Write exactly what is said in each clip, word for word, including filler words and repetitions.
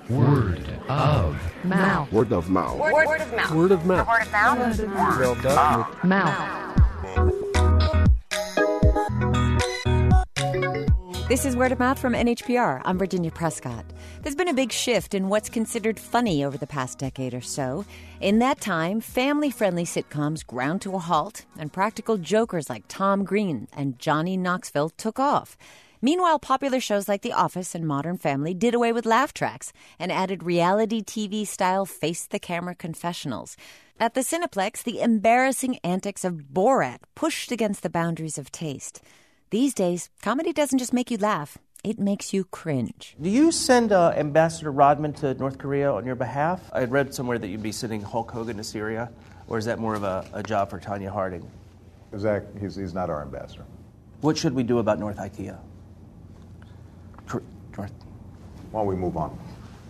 Word of mouth. Word of mouth. Word, word of mouth. Word of mouth. Word of mouth. Word of mouth. This is Word of Mouth from N H P R. I'm Virginia Prescott. There's been a big shift in what's considered funny over the past decade or so. In that time, family-friendly sitcoms ground to a halt, and practical jokers like Tom Green and Johnny Knoxville took off. Meanwhile, popular shows like The Office and Modern Family did away with laugh tracks and added reality T V-style face-the-camera confessionals. At the Cineplex, the embarrassing antics of Borat pushed against the boundaries of taste. These days, comedy doesn't just make you laugh, it makes you cringe. Do you send uh, Ambassador Rodman to North Korea on your behalf? I had read somewhere that you'd be sending Hulk Hogan to Syria, or is that more of a, a job for Tanya Harding? Zach, he's, he's not our ambassador. What should we do about North IKEA? Cor- North. Why don't we move on?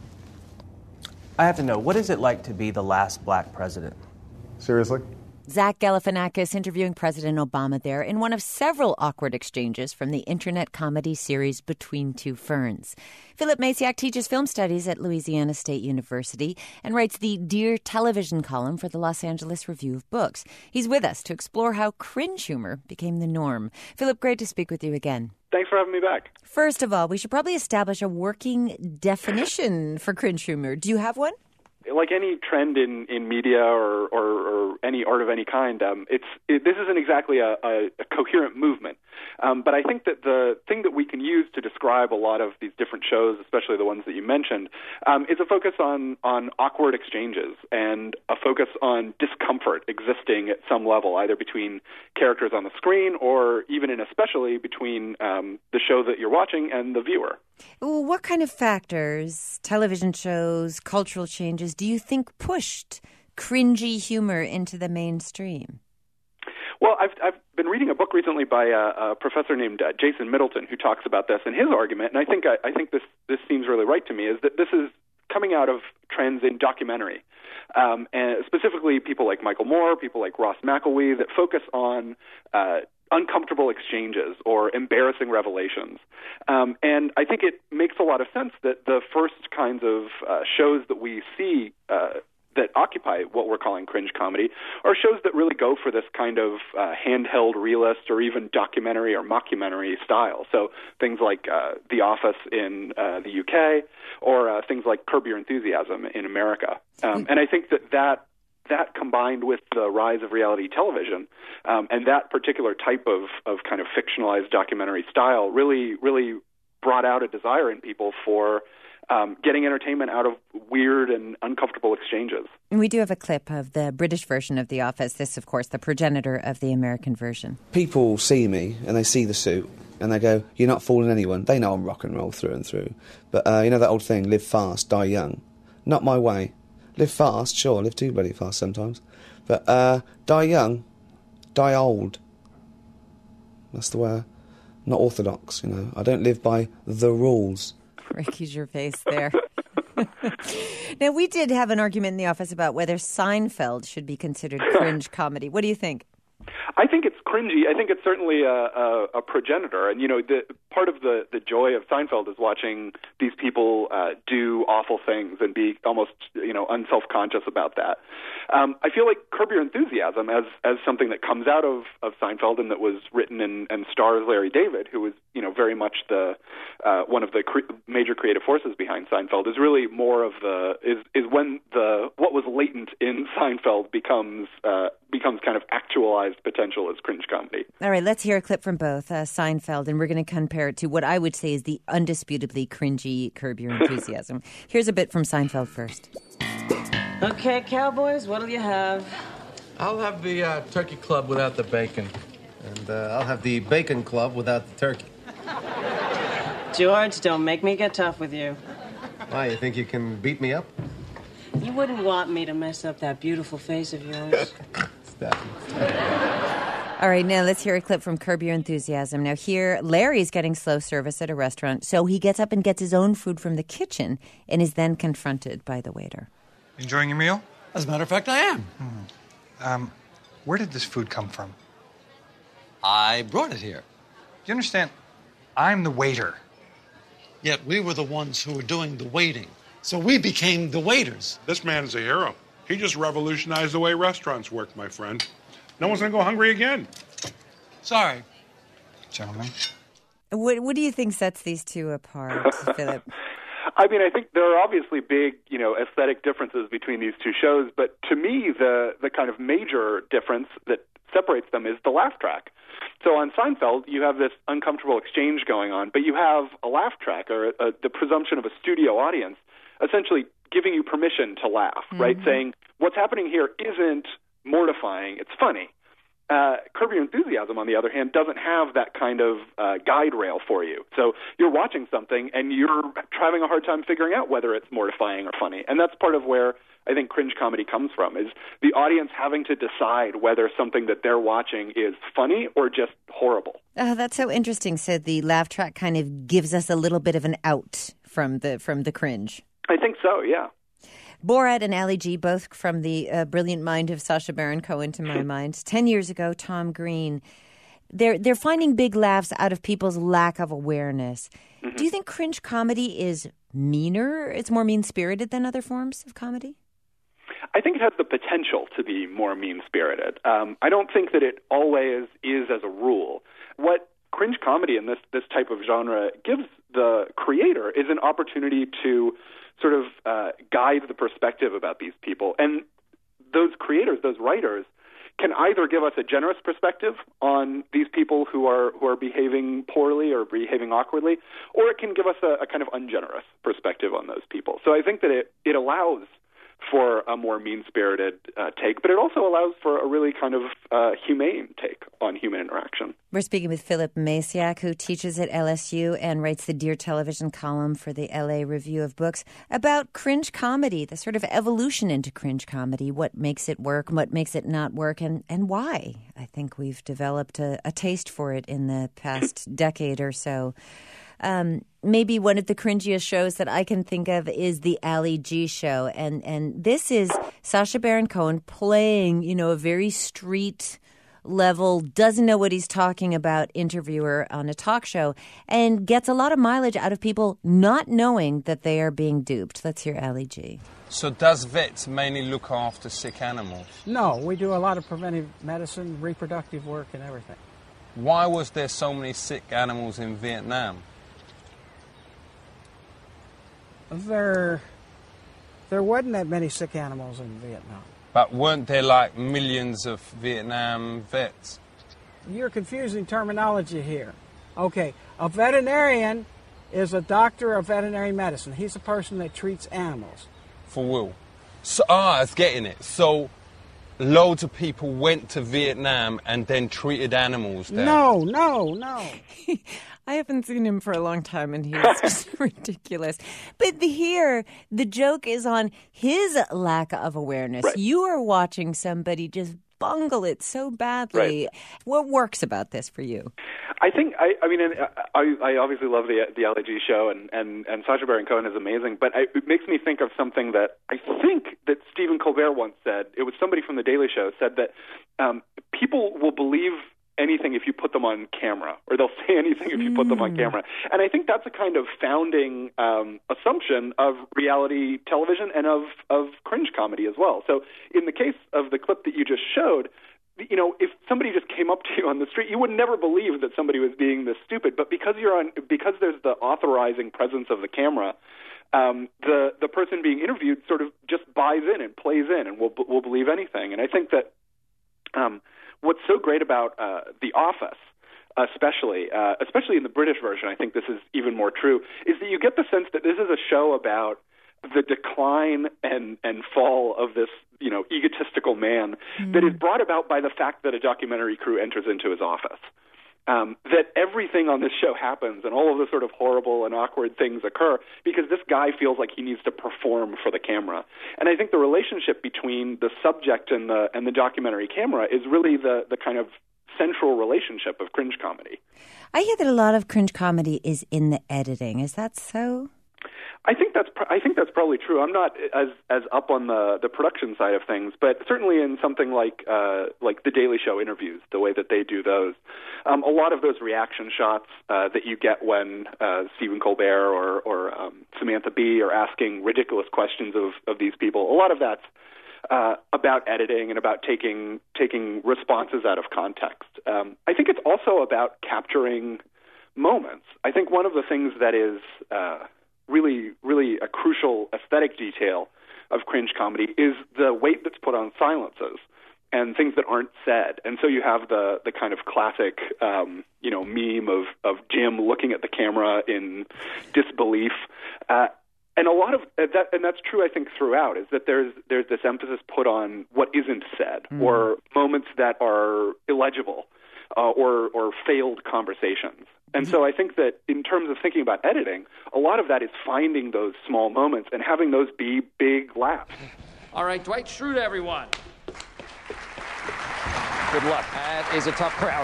I have to know, what is it like to be the last black president? Seriously? Zach Galifianakis interviewing President Obama there in one of several awkward exchanges from the internet comedy series Between Two Ferns. Philip Masiak teaches film studies at Louisiana State University and writes the Dear Television column for the Los Angeles Review of Books. He's with us to explore how cringe humor became the norm. Philip, great to speak with you again. Thanks for having me back. First of all, we should probably establish a working definition for cringe humor. Do you have one? Like any trend in, in media or, or, or any art of any kind, um, it's it, this isn't exactly a, a, a coherent movement. Um, but I think that the thing that we can use to describe a lot of these different shows, especially the ones that you mentioned, um, is a focus on, on awkward exchanges and a focus on discomfort existing at some level, either between characters on the screen or even and especially between um, the show that you're watching and the viewer. What kind of factors, television shows, cultural changes, do you think pushed cringy humor into the mainstream? Well, I've I've been reading a book recently by a, a professor named uh, Jason Middleton who talks about this, and his argument, and I think I, I think this this seems really right to me, is that this is coming out of trends in documentary, um, and specifically people like Michael Moore, people like Ross McElwee, that focus on uh, uncomfortable exchanges or embarrassing revelations. Um, and I think it makes a lot of sense that the first kinds of uh, shows that we see uh, that occupy what we're calling cringe comedy are shows that really go for this kind of uh, handheld realist or even documentary or mockumentary style. So things like uh, The Office in uh, the U K or uh, things like Curb Your Enthusiasm in America. Um, and I think that that that combined with the rise of reality television um, and that particular type of, of kind of fictionalized documentary style really, really brought out a desire in people for um, getting entertainment out of weird and uncomfortable exchanges. We do have a clip of the British version of The Office. This, of course, the progenitor of the American version. People see me and they see the suit and they go, "You're not fooling anyone." They know I'm rock and roll through and through. But uh, you know that old thing, live fast, die young? Not my way. Live fast, sure, live too bloody fast sometimes. But uh, die young, die old. That's the way. I'm not orthodox, you know. I don't live by the rules. Ricky Gervais there. Now, we did have an argument in the office about whether Seinfeld should be considered cringe comedy. What do you think? I think it's cringy. I think it's certainly a, a, a progenitor. And, you know, the, part of the, the joy of Seinfeld is watching these people uh, do awful things and be almost, you know, unself-conscious about that. Um, I feel like Curb Your Enthusiasm as as something that comes out of, of Seinfeld and that was written and, and stars Larry David, who was, you know, very much the uh, one of the cre- major creative forces behind Seinfeld, is really more of the is is when the what was latent in Seinfeld becomes uh, becomes kind of actualized potential as cringe comedy. All right, let's hear a clip from both uh, Seinfeld, and we're going to compare it to what I would say is the undisputably cringy Curb Your Enthusiasm. Here's a bit from Seinfeld first. Okay, cowboys, what'll you have? I'll have the uh, turkey club without the bacon. And uh, I'll have the bacon club without the turkey. George, don't make me get tough with you. Why, you think you can beat me up? You wouldn't want me to mess up that beautiful face of yours. Stop. All right, now let's hear a clip from Curb Your Enthusiasm. Now here, Larry's getting slow service at a restaurant, so he gets up and gets his own food from the kitchen and is then confronted by the waiter. Enjoying your meal? As a matter of fact, I am. Hmm. Um, where did this food come from? I brought it here. Do you understand? I'm the waiter. Yet we were the ones who were doing the waiting. So we became the waiters. This man is a hero. He just revolutionized the way restaurants work, my friend. No one's going to go hungry again. Sorry, gentlemen. What, what do you think sets these two apart, Philip? I mean, I think there are obviously big, you know, aesthetic differences between these two shows, but to me, the the kind of major difference that separates them is the laugh track. So on Seinfeld, you have this uncomfortable exchange going on, but you have a laugh track, or a, the presumption of a studio audience, essentially giving you permission to laugh, mm-hmm. right? Saying, what's happening here isn't mortifying, it's funny. Uh, Curb Your Enthusiasm, on the other hand, doesn't have that kind of uh, guide rail for you. So you're watching something and you're having a hard time figuring out whether it's mortifying or funny. And that's part of where I think cringe comedy comes from, is the audience having to decide whether something that they're watching is funny or just horrible. Oh, that's so interesting. So the laugh track kind of gives us a little bit of an out from the from the cringe. I think so, yeah. Borat and Ali G, both from the uh, brilliant mind of Sacha Baron Cohen, to my mind. Ten years ago, Tom Green. They're they're finding big laughs out of people's lack of awareness. Mm-hmm. Do you think cringe comedy is meaner? It's more mean-spirited than other forms of comedy? I think it has the potential to be more mean-spirited. Um, I don't think that it always is as a rule. What cringe comedy in this this type of genre gives the creator is an opportunity to sort of uh, guide the perspective about these people. And those creators, those writers, can either give us a generous perspective on these people who are who are behaving poorly or behaving awkwardly, or it can give us a, a kind of ungenerous perspective on those people. So I think that it, it allows for a more mean-spirited uh, take, but it also allows for a really kind of uh, humane take on human interaction. We're speaking with Philip Masiak, who teaches at L S U and writes the Dear Television column for the L A Review of Books, about cringe comedy, the sort of evolution into cringe comedy, what makes it work, what makes it not work, and, and why. I think we've developed a, a taste for it in the past decade or so. Um, maybe one of the cringiest shows that I can think of is the Ali G show. And, and this is Sacha Baron Cohen playing, you know, a very street level, doesn't know what he's talking about interviewer on a talk show, and gets a lot of mileage out of people not knowing that they are being duped. Let's hear Ali G. So does vets mainly look after sick animals? No, we do a lot of preventive medicine, reproductive work, and everything. Why was there so many sick animals in Vietnam? There, there wasn't that many sick animals in Vietnam. But weren't there like millions of Vietnam vets? You're confusing terminology here. Okay, a veterinarian is a doctor of veterinary medicine. He's a person that treats animals. For Will. So, ah, I was getting it. So loads of people went to Vietnam and then treated animals there. No, no, no. I haven't seen him for a long time, and he's just ridiculous. But the, here, the joke is on his lack of awareness. Right. You are watching somebody just bungle it so badly. Right. What works about this for you? I think, I, I mean, I, I obviously love the the L A G show, and, and, and Sacha Baron Cohen is amazing, but I, it makes me think of something that I think that Stephen Colbert once said. It was somebody from The Daily Show said that um, people will believe anything if you put them on camera, or they'll say anything if you put them on camera. And I think that's a kind of founding um, assumption of reality television and of, of cringe comedy as well. So in the case of the clip that you just showed, you know, if somebody just came up to you on the street, you would never believe that somebody was being this stupid. But because you're on, because there's the authorizing presence of the camera, um, the the person being interviewed sort of just buys in and plays in and will will believe anything. And I think that um, what's so great about uh, The Office, especially, uh, especially in the British version, I think this is even more true, is that you get the sense that this is a show about the decline and, and fall of this, you know, egotistical man mm. that is brought about by the fact that a documentary crew enters into his office. Um, that everything on this show happens and all of the sort of horrible and awkward things occur because this guy feels like he needs to perform for the camera. And I think the relationship between the subject and the and the documentary camera is really the, the kind of central relationship of cringe comedy. I hear that a lot of cringe comedy is in the editing. Is that so? I I think that's pr- I think that's probably true. I'm not as as up on the, the production side of things, but certainly in something like uh, like the Daily Show interviews, the way that they do those, um, a lot of those reaction shots uh, that you get when uh, Stephen Colbert or or um, Samantha Bee are asking ridiculous questions of, of these people, a lot of that's uh, about editing and about taking taking responses out of context. Um, I think it's also about capturing moments. I think one of the things that is uh, really, really a crucial aesthetic detail of cringe comedy is the weight that's put on silences and things that aren't said. And so you have the the kind of classic, um, you know, meme of, of Jim looking at the camera in disbelief. Uh, and a lot of that, and that's true, I think, throughout, is that there's there's this emphasis put on what isn't said mm. or moments that are illegible uh, or or failed conversations. And so I think that in terms of thinking about editing, a lot of that is finding those small moments and having those be big laughs. All right, Dwight Schrute, everyone. Good luck. That is a tough crowd.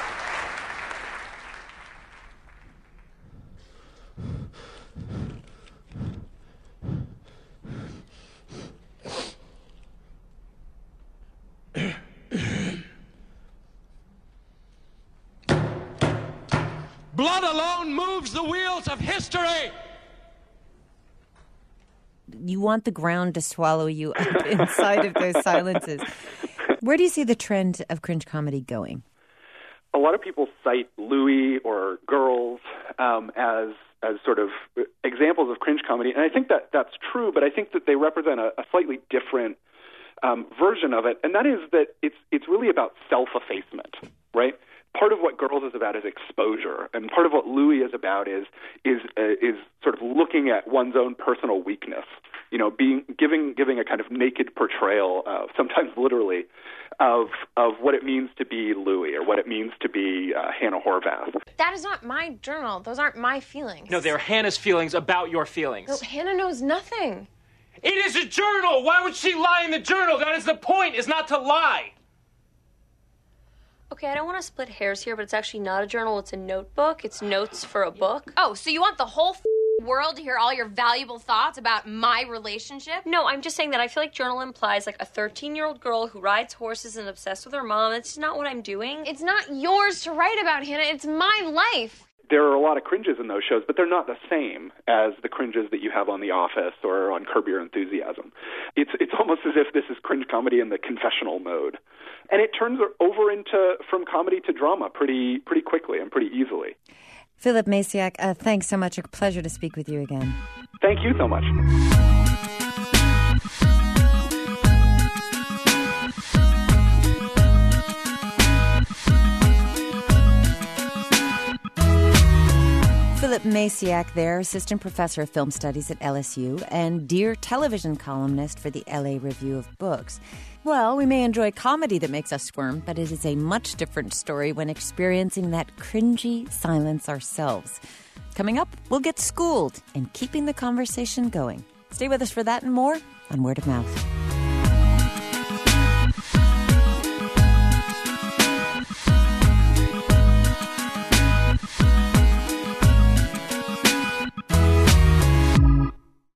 Blood alone moves the wheels of history. You want the ground to swallow you up inside of those silences. Where do you see the trend of cringe comedy going? A lot of people cite Louis or Girls um, as as sort of examples of cringe comedy, and I think that that's true, but I think that they represent a, a slightly different um, version of it, and that is that it's it's really about self-effacement, right? Part of what Girls is about is exposure, and part of what Louis is about is is uh, is sort of looking at one's own personal weakness. You know, being giving giving a kind of naked portrayal, uh, sometimes literally, of of what it means to be Louis or what it means to be uh, Hannah Horvath. That is not my journal. Those aren't my feelings. No, they're Hannah's feelings about your feelings. No, Hannah knows nothing. It is a journal. Why would she lie in the journal? That is the point. Is not to lie. Okay, I don't want to split hairs here, but it's actually not a journal. It's a notebook. It's notes for a book. Oh, so you want the whole f- world to hear all your valuable thoughts about my relationship? No, I'm just saying that I feel like journal implies like a thirteen-year-old girl who rides horses and obsessed with her mom. That's not what I'm doing. It's not yours to write about, Hannah. It's my life. There are a lot of cringes in those shows, but they're not the same as the cringes that you have on The Office or on Curb Your Enthusiasm. It's it's almost as if this is cringe comedy in the confessional mode. And it turns over into from comedy to drama pretty pretty quickly and pretty easily. Philip Masiak, uh, thanks so much. A pleasure to speak with you again. Thank you so much. Philip Masiak there, assistant professor of film studies at L S U and dear television columnist for the L A Review of Books. Well, we may enjoy comedy that makes us squirm, but it is a much different story when experiencing that cringy silence ourselves. Coming up, we'll get schooled in keeping the conversation going. Stay with us for that and more on Word of Mouth.